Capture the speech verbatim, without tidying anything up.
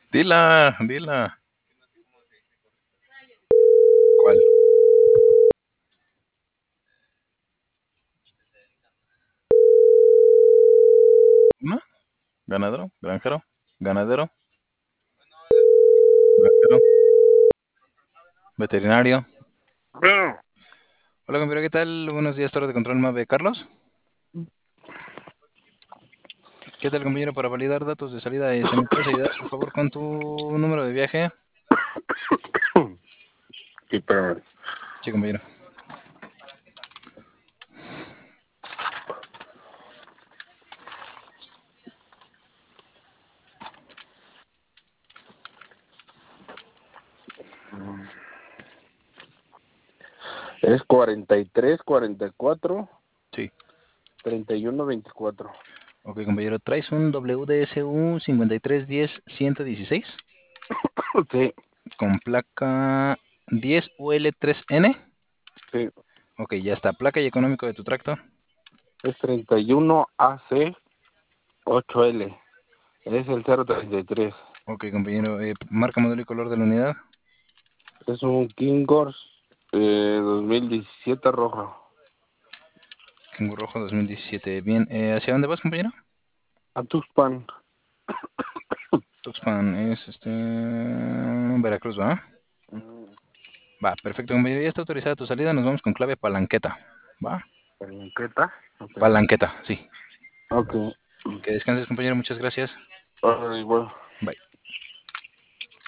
Dila, dila. ¿Cuál? ¿Una? ¿Ganadero? ¿Granjero? ¿Ganadero? ¿Granjero? ¿Veterinario? Hola, compañero, ¿qué tal? Buenos días, Torre de Control Mave. ¿Carlos? ¿Qué tal, compañero? Para validar datos de salida, este, ¿me puedes ayudar, por favor, con tu número de viaje? Sí, pero Sí, compañero. es cuarenta y tres, cuarenta y cuatro, Sí. treinta y uno, veinticuatro. Ok, compañero, ¿traes un W D S U cincuenta y tres diez ciento dieciséis Sí, con placa diez U L tres N? sí. Ok, ya está. Placa y económico de tu tractor. Es treinta y uno A C ocho L. Es el cero treinta y tres. Ok, compañero, eh, marca, modelo y color de la unidad. Es un Kingors eh, dos mil diecisiete rojo. Kengu rojo dos mil diecisiete. Bien, eh, ¿hacia dónde vas, compañero? A Tuxpan. Tuxpan es este. Veracruz, ¿va? Va, perfecto, compañero. Ya está autorizada tu salida. Nos vamos con clave palanqueta. ¿Va? ¿Palanqueta? Ok. Palanqueta, sí. Ok. Que descanses, compañero. Muchas gracias. Ahora igual.